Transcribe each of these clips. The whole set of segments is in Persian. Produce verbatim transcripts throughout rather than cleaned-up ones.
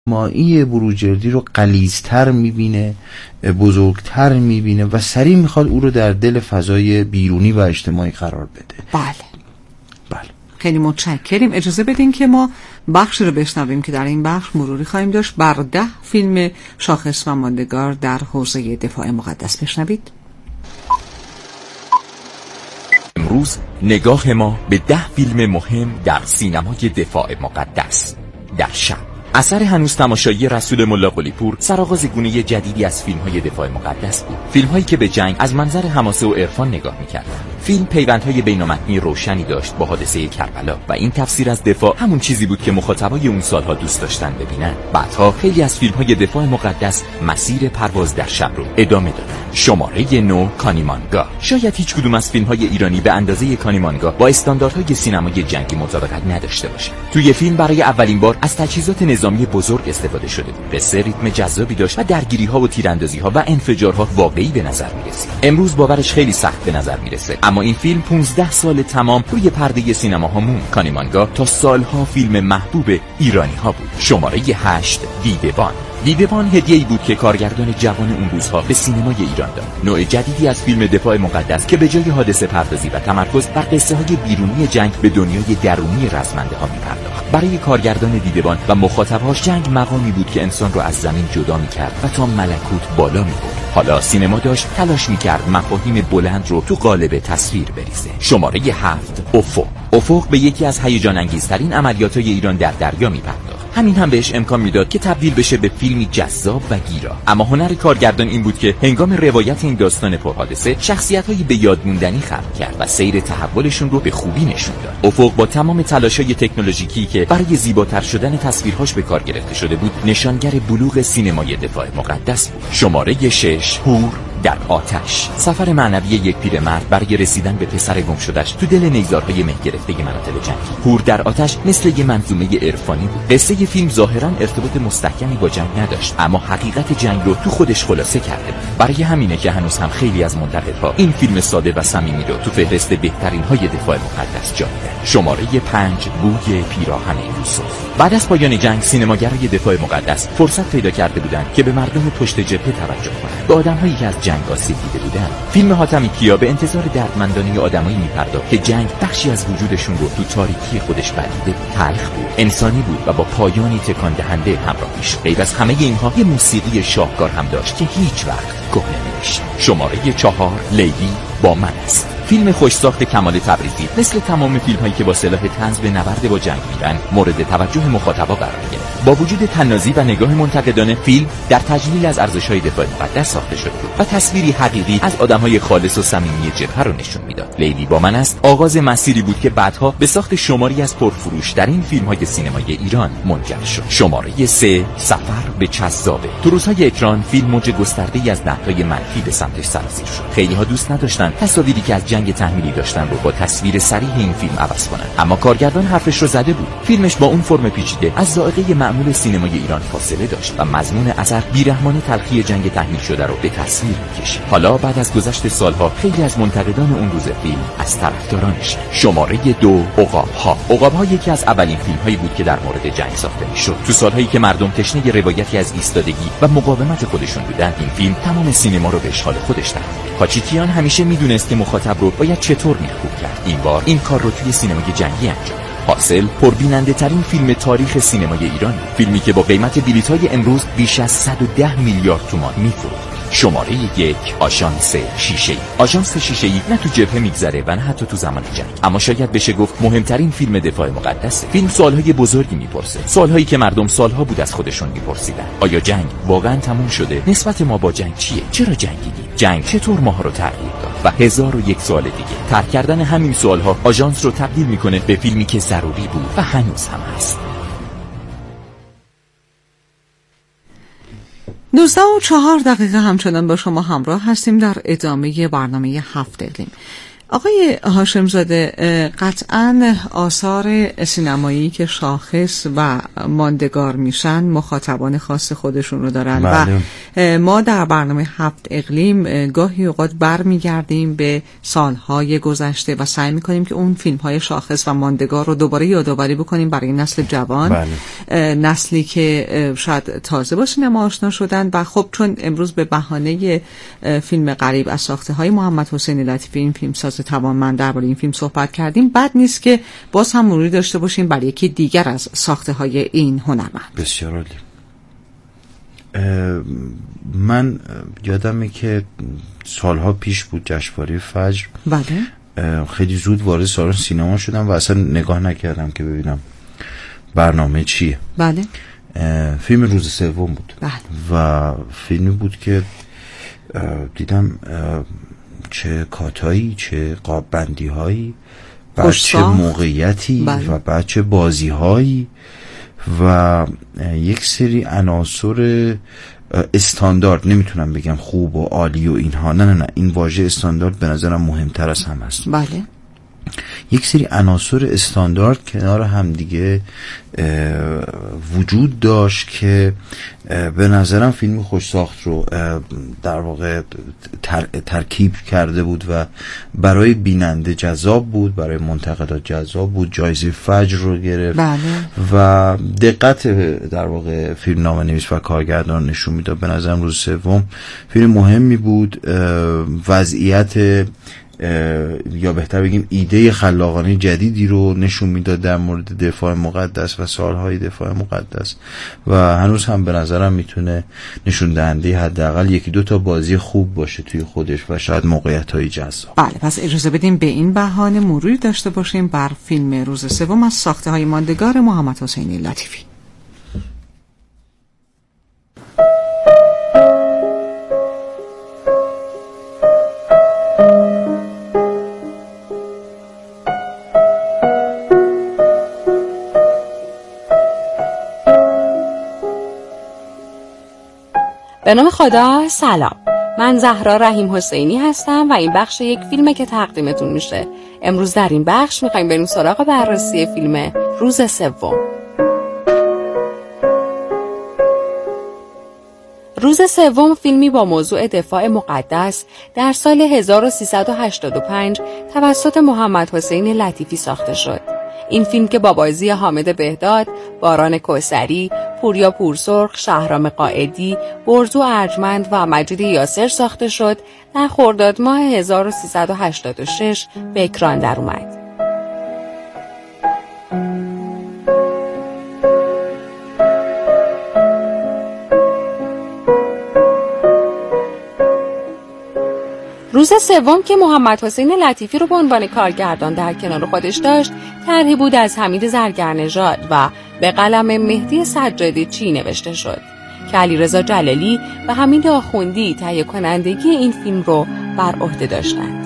مایی بروجردی رو غلیظتر میبینه، بزرگتر میبینه و سریع میخواد او رو در دل فضای بیرونی و اجتماعی قرار بده. بله بله. خیلی متشکریم. اجازه بدین که ما بخشی رو بشنویم که در این بخش مروری خواهیم داشت بر ده فیلم شاخص و ماندگار در حوزه دفاع مقدس. بشنوید. امروز نگاه ما به ده فیلم مهم در سینمای دفاع مقدس. در شب اثر هنوز تماشایی رسول ملا قلی‌پور سرآغاز گونه جدیدی از فیلم‌های دفاع مقدس بود. فیلم‌هایی که به جنگ از منظر حماسه و عرفان نگاه می‌کردند. فیلم پیوندهای بین‌المللی روشنی داشت با حادثه کربلا و این تفسیر از دفاع همون چیزی بود که مخاطبای اون سالها دوست داشتن ببینن. بعدها خیلی از فیلم‌های دفاع مقدس مسیر پرواز در شب رو ادامه دادن. شماره نو کانیمانگا. شاید هیچ کدوم از فیلم‌های ایرانی به اندازه کانیمانگا با استانداردهای سینمای جنگی مطابقت نداشته باشه. توی فیلم برای اولین بار از تجهیزات نظامی بزرگ استفاده شده بود. قصه ریتم جذابی داشت و درگیری‌ها و تیراندازی‌ها و انفجارها واقعی به نظر می‌رسید. امروز باورش خیلی سخت به نظر می‌رسه، اما این فیلم پانزده سال تمام روی پرده سینماها موند. کانیمانگا تا سالها فیلم محبوب ایرانی‌ها بود. شماره هشت دیدبان. دیدبان هدیه‌ای بود که کارگردان جوان اون روزها به سینمای ایران داد. نوع جدیدی از فیلم دفاع مقدس که به جای حادثه پردازی و تمرکز بر قصه‌های بیرونی جنگ به دنیای درونی رزمنده‌ها می‌پرداخت. برای کارگردان دیدبان و مخاطب‌هاش جنگ مقامی بود که انسان رو از زمین جدا می‌کرد و تا ملکوت بالا می‌برد. حالا سینما داشت تلاش می‌کرد مفاهیم بلند رو تو قالب تصویر بریزه. شماره هفت افق. افق به یکی از هیجان انگیزترین عملیات‌های ایران در دریا می‌پرداخت. همین هم بهش امکان میداد که تبدیل بشه به فیلمی جذاب و گیرا. اما هنر کارگردان این بود که هنگام روایت این داستان پرحادثه شخصیت‌های به یاد موندنی خلق کرد و سیر تحولشون رو به خوبی نشون داد. افق با تمام تلاش‌های تکنولوژیکی که برای زیباتر شدن تصویرهاش به کار گرفته شده بود، نشانگر بلوغ سینمای دفاع مقدس بود. شماره شش هور در آتش. سفر معنوی یک پیرمرد برای رسیدن به پسر گم شده‌اش تو دل نیزارهای مه گرفته مناطق جنگی. هور در آتش مثل یک منظومه عرفانی بود. قصه فیلم ظاهراً ارتباط مستحکمی با جنگ نداشت، اما حقیقت جنگ رو تو خودش خلاصه کرده بود. برای همینه که هنوز هم خیلی از منتقدها این فیلم ساده و صمیمی رو تو فهرست بهترین های دفاع مقدس جا میدن. شماره پنج بوی پیراهن یوسف. بعد از پایان جنگ سینماگرای دفاع مقدس فرصت پیدا کرده بودند که به مردم پشت جبهه توجه کنند، به آدم‌هایی که از جنگ آسیب دیده بودند. فیلم حاتمی کیا به انتظار دردمندانه آدمایی می‌پرداخت که جنگ بخشی از وجودشون رو تو تاریکی خودش بلعیده بود. تلخ بود، انسانی بود و با پایانی تکان دهنده همراه می‌شد. غیر از همه اینها یه موسیقی شاهکار هم داشت که هیچ وقت کهنه نمیشه. شماره چهار لیلی با من است. فیلم خوش‌ساخت کمال تبریزی مثل تمام فیلم‌هایی که با سلاح طنز به نبرد با جنگ میرن مورد توجه مخاطبا قرار گرفت. با وجود طنازی و نگاه منتقدانه، فیلم در تجلیل از ارزش‌های دفاع مقدس ساخته شده بود و تصویری حقیقی از آدم‌های خالص و صمیمی جبهه رو نشون میداد. لیلی با من است آغاز مسیری بود که بعدها به ساخت شماری از پرفروش‌ترین فیلم‌های سینمای ایران منجر شد. شماره سه سفر به چذابه. تو روزهای اکران فیلم موج گسترده‌ای از نقدهای منفی به سمتش سرازیر شد. خیلی‌ها دوست نداشتن تصاویری که از جنگ تحمیلی داشتن رو با تصویر صریح این فیلم عوض کنن، اما کارگردان حرفش رو زده بود. فیلمش با اون فرم پیچیده از ذائقه معمول سینمای ایران فاصله داشت و مضمون اثر بیرحمانه تلخی جنگ تحمیل شده رو به تصویر می‌کشید. حالا بعد از گذشت سالها خیلی از منتقدان اون روز فیلم از طرفدارانش. شماره دو عقاب‌ها. عقاب‌ها یکی از اولین فیلم‌هایی بود که در مورد جنگ ساخته می‌شد. تو سال‌هایی که مردم تشنه روایتی از ایستادگی و مقاومت خودشون بودن، این فیلم تمام سینما رو به اشغال خودش درآورد. پاچیکیان همیشه می‌دونست که مخاطب رو باید چطور میخوب کرد. این بار این کار رو توی سینمای جنگی انجام. حاصل پربیننده ترین فیلم تاریخ سینمای ایران، فیلمی که با قیمت بلیط‌های امروز بیش از صد و ده میلیارد تومان میفروخت. شماره یک آژانس شیشه‌ای. آژانس شیشه‌ای نه تو جبهه میگذره و نه حتی تو زمان جنگ، اما شاید بشه گفت مهمترین فیلم دفاع مقدسه. فیلم سوالهای بزرگی میپرسه، سوالهایی که مردم سالها بود از خودشون میپرسیدن. آیا جنگ واقعا تموم شده؟ نسبت ما با جنگ چیه؟ چرا جنگیدیم؟ جنگ چطور ماها رو تغییر داد؟ و هزار و یک سوال دیگه. طرح کردن همین سوالها آژانس رو تبدیل میکنه به فیلمی که ضروری بود و هنوز هم هست. دوازده و چهار دقیقه همچنان با شما همراه هستیم در ادامه برنامه هفت اقلیم. آقای هاشمزاده، قطعاً آثار سینمایی که شاخص و ماندگار میشن مخاطبان خاص خودشون رو دارن. بله. و ما در برنامه هفت اقلیم گاهی اوقات برمیگردیم به سالهای گذشته و سعی میکنیم که اون فیلم‌های شاخص و ماندگار رو دوباره یادآوری بکنیم برای نسل جوان. بله. نسلی که شاید تازه با سینما آشنا شدن و خب چون امروز به بهانه فیلم غریب از ساخته‌های محمد حسین لطیفی این فیلم ساز توانمند درباره این فیلم صحبت کردیم، بد نیست که باز هم مروری داشته باشیم برای یکی دیگر از ساخته‌های این هنرمند. بسیار عالی. من یادمه که سالها پیش بود جشنواره فجر. بله. خیلی زود وارد سالن سینما شدم و اصلا نگاه نکردم که ببینم برنامه چیه. بله. فیلم روز سوم بود. بله. و فیلمی بود که دیدم چه کاتایی، چه قاب بندی هایی، بعد چه موقعیتی. بله. و بعد چه بازی هایی و یک سری عناصر استاندارد، نمیتونم بگم خوب و عالی و اینها، نه نه نه این واژه استاندارد به نظرم مهمتر از هم است. بله. یک سری عناصر استاندارد کنار هم دیگه وجود داشت که به نظرم فیلم خوش ساخت رو در واقع تر، ترکیب کرده بود و برای بیننده جذاب بود، برای منتقدات جذاب بود، جایزه فجر رو گرفت. بله. و دقت در واقع فیلم نامه نویس و کارگردان نشون میداد. به نظرم روز سوم فیلم مهمی بود، وضعیت یا بهتر بگیم ایده خلاقانه جدیدی رو نشون میداد در مورد دفاع مقدس و سالهای دفاع مقدس و هنوز هم به نظرم میتونه نشون دهنده حداقل یکی دو تا بازی خوب باشه توی خودش و شاید موقعیت‌های جذاب. بله، پس اجازه بدیم به این بهانه مروری داشته باشیم بر فیلم روز سوم از ساخته‌های ماندگار محمد حسین لطیفی. به نام خدا، سلام. من زهرا رحیم حسینی هستم و این بخش یک فیلمه که تقدیمتون میشه. امروز در این بخش میخوایم بریم سراغ بررسی فیلم روز سوم. روز سوم فیلمی با موضوع دفاع مقدس در سال هزار و سیصد و هشتاد و پنج توسط محمد حسین لطیفی ساخته شد. این فیلم که با بازی حامد بهداد، باران کوثری، پوریا پورسرخ، شهرام قائدی، برزو ارجمند و مجید یاسر ساخته شد، در خرداد ماه هزار و سیصد و هشتاد و شش به اکران در اومد. روز سوم که محمد حسین لطیفی رو به عنوان کارگردان در کنار خودش داشت، طرحی بود از حمید زرگرنژاد و به قلم مهدی سجادی چی نوشته شد که علیرضا جلالی و حمید آخوندی تهیه کنندگی این فیلم رو بر عهده داشتند.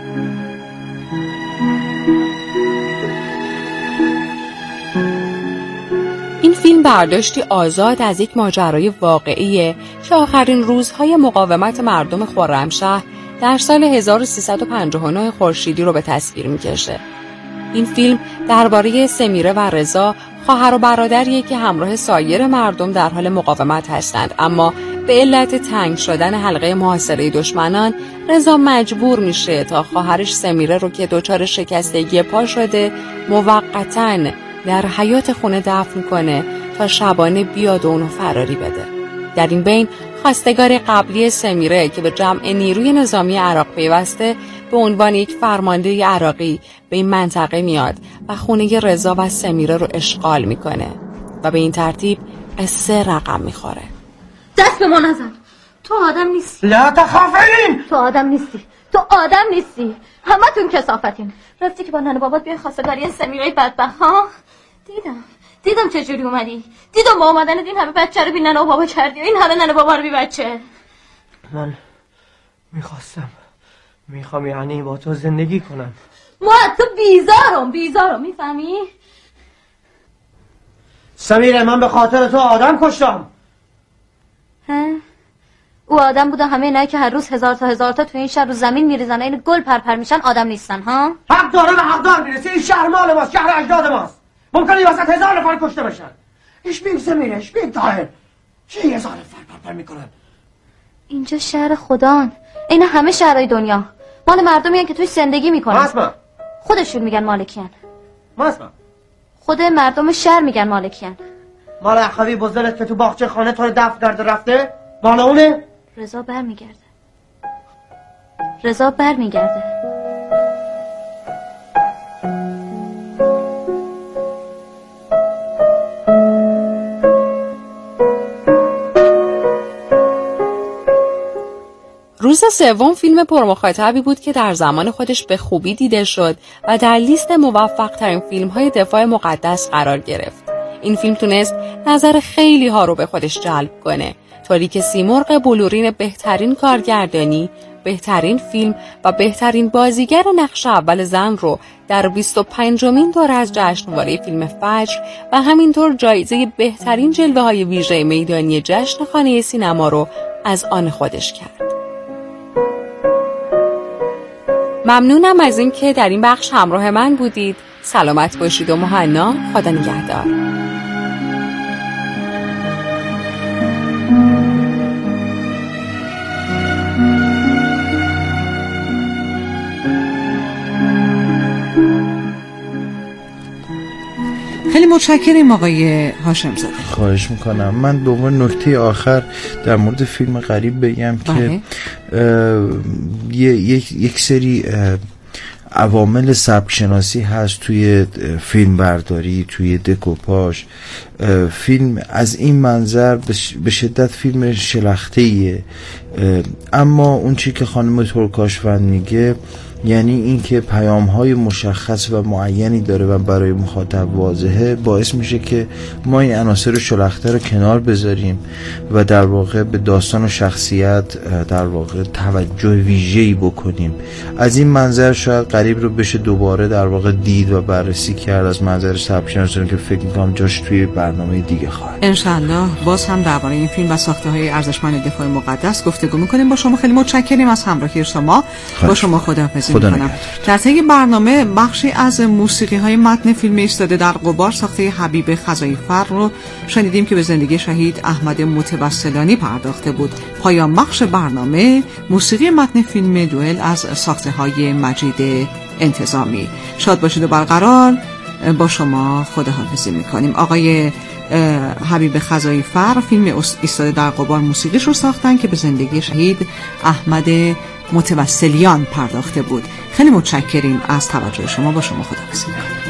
این فیلم برداشتی آزاد از یک ماجرای واقعی که آخرین روزهای مقاومت مردم خرمشهر در سال هزار و سیصد و پنجاه و نه خورشیدی رو به تصویر می‌کشه. این فیلم درباره سمیره و رضا، خواهر و برادریه که همراه سایر مردم در حال مقاومت هستند، اما به علت تنگ شدن حلقه محاصره دشمنان، رضا مجبور میشه تا خواهرش سمیره رو که دچار شکستگی پا شده موقتاً در حیاط خونه دفن کنه تا شبانه بیاد و اونو فراری بده. در این بین خواستگار قبلی سمیره که به جمع نیروی نظامی عراق پیوسته به عنوان یک فرمانده عراقی به این منطقه میاد و خونه رضا و سمیره رو اشغال میکنه و به این ترتیب قصه رقم میخوره. دست به ما نزن، تو آدم نیستی. لا تخافین، تو آدم نیستی، تو آدم نیستی، همتون کثافتین. رفتی که با ننه بابات بیان خواستگاری سمیره بدبخت ها؟ دیدم دیدم چجوری اومدی، دیدم با اومدن این همه بچه رو بی ننه و بابا کردی و این همه ننه بابا رو بی بچه. من میخواستم میخوام یعنی با تو زندگی کنم. ما تو بیزارم بیزارم میفهمی؟ سمیره، من به خاطر تو آدم کشتم. ها؟ او آدم بوده همه اینایی که هر روز هزار تا هزار تا تو این شهر رو زمین میریزن این گل پرپر میشن آدم نیستن ها؟ حق داره و حقدار میرسه. این شهر مال ماست، شهر اجداد ماست. ممکنه این وسط هزار نفر کشته بشن. ایش بیم زمینه، ایش بیم طاهر. چی هزار نفر پرپر میکنن؟ اینجا شهر خدان. این همه شهرهای دنیا مال مردمی هن که توی زندگی میکنن. ماسما خودشون میگن مالکین. ماسما خود مردم شهر میگن مالکین. مال اخوی بزرگت که تو باغچه خانه تو رو دفن کرده رفته مال اونه؟ رضا برمیگرده. رضا برمیگرده. روز سوم فیلم پرمخاطبی بود که در زمان خودش به خوبی دیده شد و در لیست موفق ترین فیلم های دفاع مقدس قرار گرفت. این فیلم تونست نظر خیلی ها رو به خودش جلب کنه، طوری که سیمرغ بلورین بهترین کارگردانی، بهترین فیلم و بهترین بازیگر نقش اول زن رو در بیست و پنجمین دوره از جشنواره فیلم فجر و همینطور جایزه بهترین جلوه های ویژه میدانی جشن خانه سینما رو از آن خودش کرد. ممنونم از این که در این بخش همراه من بودید. سلامت باشید و مهنا. خدا نگهدار. خیلی متشکرم آقای هاشم زاده. خواهش میکنم. من به عنوان نکته آخر در مورد فیلم غریب بگم که یک یک سری عوامل سبک شناسی هست توی فیلم برداری، توی دکوپاژ. فیلم از این منظر به شدت فیلم شلخته‌ایه، اما اون چی که خانم ترکاشفند میگه یعنی این که پیام‌های مشخص و معینی داره و برای مخاطب واضحه، باعث میشه که ما این عناصر شلخته رو کنار بذاریم و در واقع به داستان و شخصیت در واقع توجه ویژه‌ای بکنیم. از این منظر شاید غریب رو بشه دوباره در واقع دید و بررسی کرد از منظر سبک شناسی که فکر می‌کنم جاش توی برنامه دیگه خواهد. انشالله باز هم درباره این فیلم و ساخته‌های ارزشمند دفاع مقدس گفتگو می‌کنیم با شما. خیلی متشکریم از همراهی شما. با شما خداحافظی می‌کنم. در طی برنامه بخشی از موسیقی‌های متن فیلم ایستاده در غبار ساخته حبیب خزایی‌فر رو شنیدیم که به زندگی شهید احمد متوسلانی پرداخته بود. پایان بخش برنامه موسیقی متن فیلم دوئل از ساخته‌های مجید انتظامی. شاد باشید و برقرار. با شما خداحافظی می‌کنیم. آقای حبیب خزایی‌فر فیلم ایستاده در غبار موسیقیش رو ساختن که به زندگی شهید احمد متوسلیان پرداخته بود. خیلی متشکریم از توجه شما. با شما خداحافظی می‌کنیم.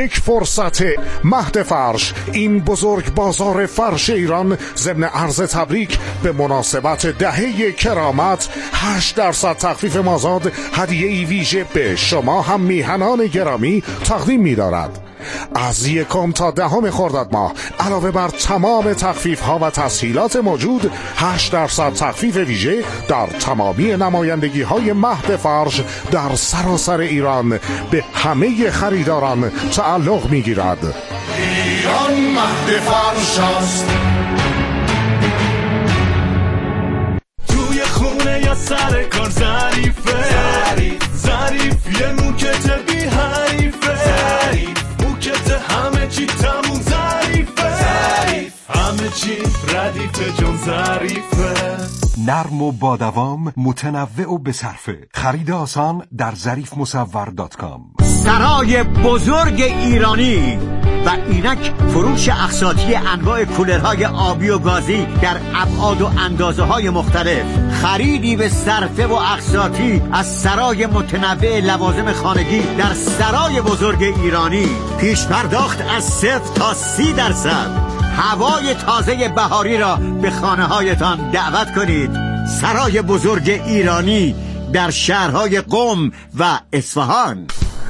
یک فرصت. مهد فرش، این بزرگ بازار فرش ایران ضمن عرض تبریک به مناسبت دهه کرامت هشت درصد تخفیف مازاد هدیه‌ای ویژه به شما هم میهنان گرامی تقدیم می‌دارد. از یکم تا دهم خرداد ماه علاوه بر تمام تخفیف ها و تسهیلات موجود، هشت درصد تخفیف ویژه در تمامی نمایندگی های مهد فرش در سراسر ایران به همه خریداران تعلق می گیرد. ایران مهد فرش است. توی خونه یا سر کار ظریفه، ظریف یه موکت بی حریفه، همه چی تموم ظریفه، همه چی ردیفه جون ظریفه. نرم و با دوام، متنوع و بصرفه. خرید آسان در ظریف مصور دات کام. سرای بزرگ ایرانی و اینک فروش اقساطی انواع کولرهای آبی و گازی در ابعاد و اندازه های مختلف. خریدی به صرفه و اقساطی از سرای متنوع لوازم خانگی در سرای بزرگ ایرانی. پیش پرداخت از صفر تا سی درصد. هوای تازه بهاری را به خانه هایتان دعوت کنید. سرای بزرگ ایرانی در شهرهای قم و اصفهان.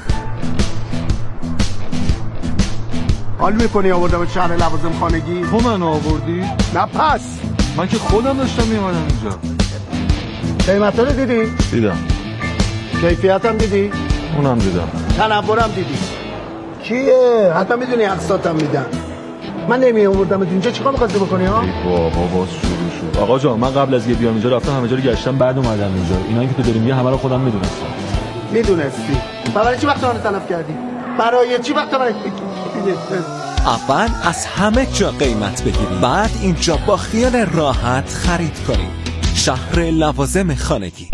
حال میکنی آوردم شهر لوازم خانگی؟ تو من آوردی؟ نه پس من که خودم داشتم میامدم اینجا. قیمت رو دیدی؟ دیدم. کیفیت هم دیدی؟ اونم دیدم. تنورم دیدی؟ کیه؟ حتی میدونی اقساطم میدن. من نمی آوردم اینجا، چیکار می‌خواستی بکنی ها؟ ای بابا باز شروع شد. آقا جان من قبل از یه بیام اینجا رفتم همه جا رو گشتم، بعد اومدم اینجا. اینایی که تو داریم میگه همه رو خودم میدونستم. میدونستی؟ برای چی وقت من تلف کردی؟ برای چی وقت من اول از همه جا قیمت بگیرید، بعد اینجا با خیال راحت خرید کنید. شهر لوازم خانگی.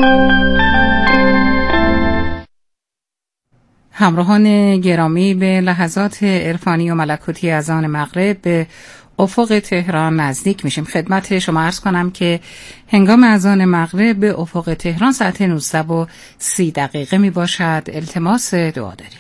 همراهان گرامی، به لحظات عرفانی و ملکوتی از آن مغرب به افق تهران نزدیک میشیم. خدمت شما عرض کنم که هنگام اذان مغرب به افق تهران ساعت نوزده و سی دقیقه می باشد. التماس دعا داریم.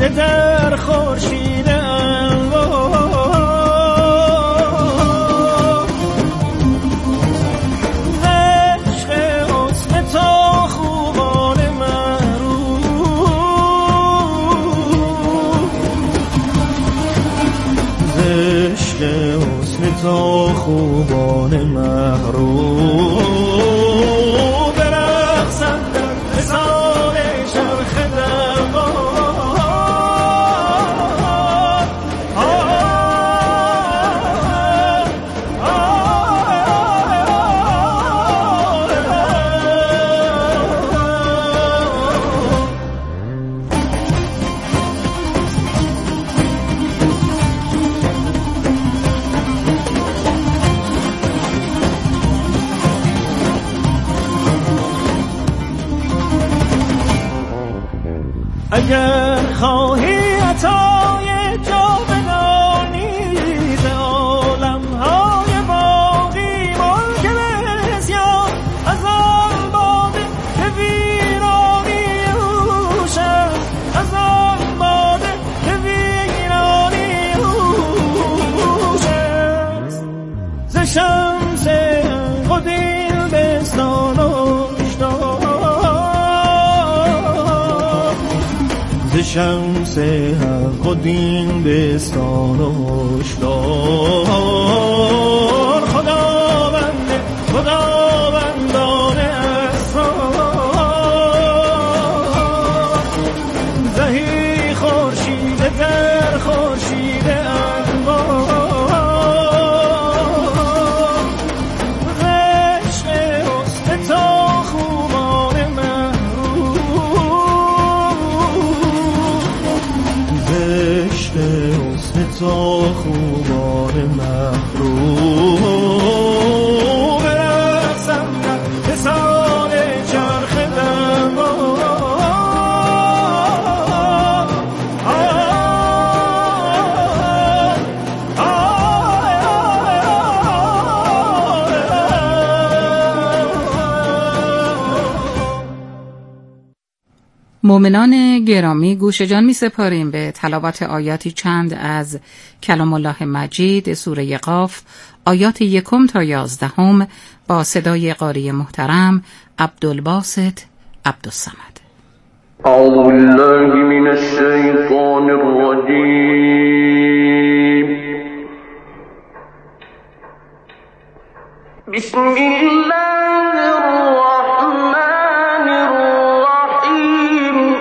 در خورشید تا خوبان محروم برقصند در حصار چرخ اگر خواهی عطای جاودانی ز عالم‌های باقی ملک بسیار از آن باده که ویرانی اوش است از آن باده که ویرانی اوش است ز شمس قدیم بستان شمس حق و دین بستان و هشدار خداوند خداوندان اسرار زهی خورشید در خورشید انوار عشق حسن تا خوبان تا خوبان محروم برقصند در حصار چرخ مومنان گرامی، گوش جان می سپاریم به تلاوت آیاتی چند از کلام الله مجید سوره قاف، آیات یکم تا یازدهم با صدای قاری محترم عبدالباسط عبدالصمد. اعوذ بالله من الشیطان الرجیم. بسم الله الرحمن الرحیم.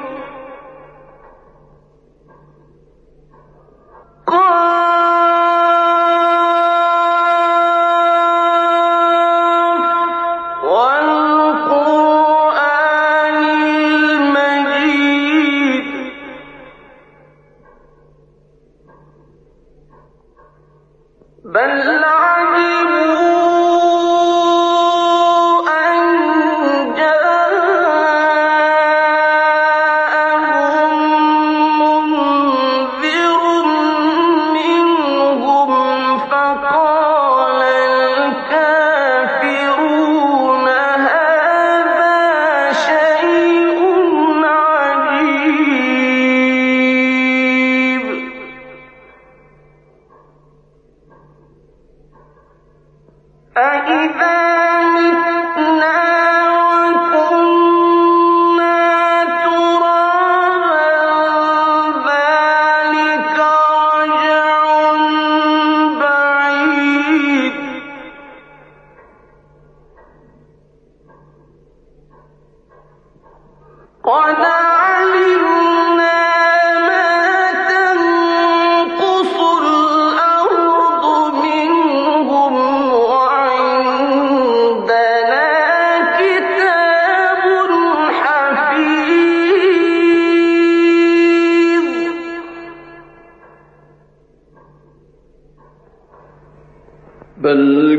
بل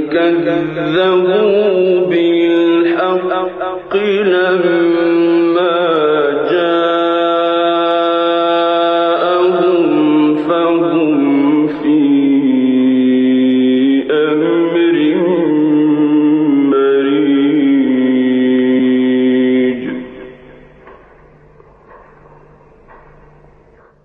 كذبوا بالحق لما جاءهم فهم في أمر مريج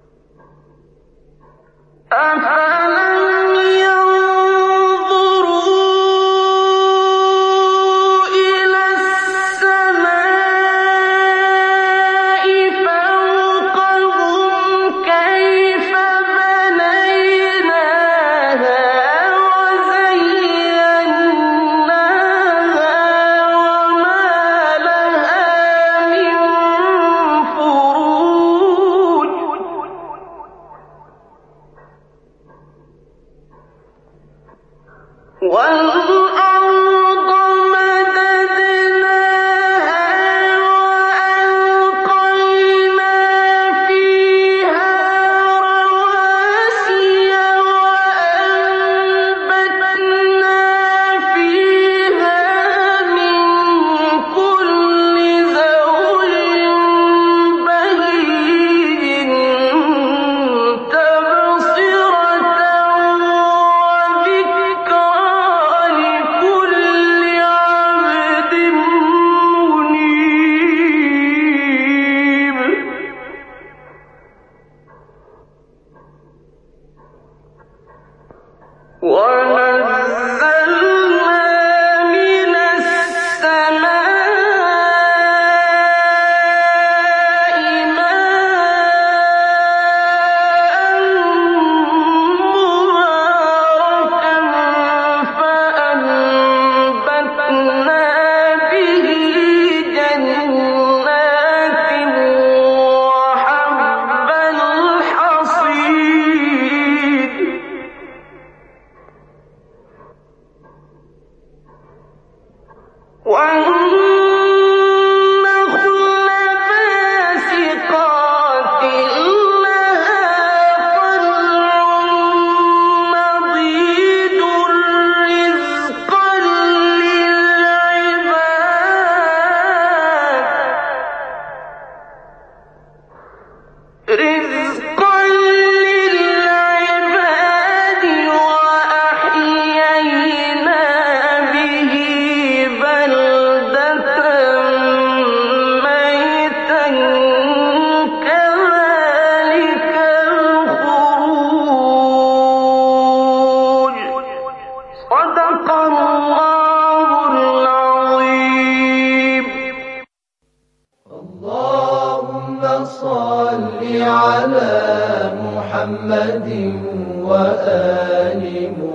محمد وآل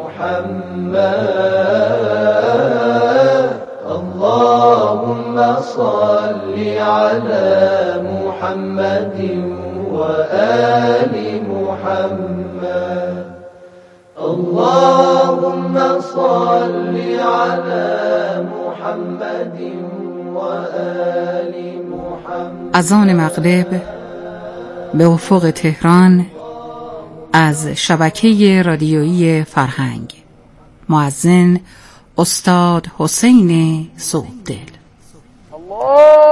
محمد اللهم صل على محمد وآل محمد اللهم صل على محمد وآل محمد. از آن مغرب به افق تهران از شبکه رادیویی فرهنگ، مؤذن استاد حسین صوفدل. الله